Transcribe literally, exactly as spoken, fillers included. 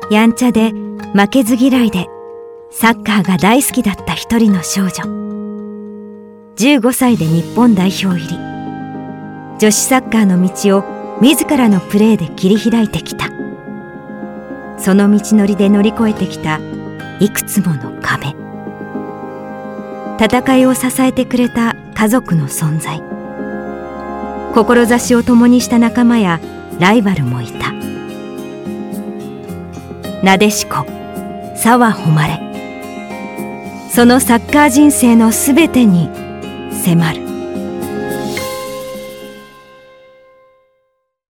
やんちゃで負けず嫌いでサッカーが大好きだった一人の少女。じゅうごさいで日本代表入り。女子サッカーの道を自らのプレーで切り開いてきた。その道のりで乗り越えてきたいくつもの壁。戦いを支えてくれた家族の存在。志を共にした仲間やライバルもいた。なでしこ澤穂希。そのサッカー人生のすべてに迫る。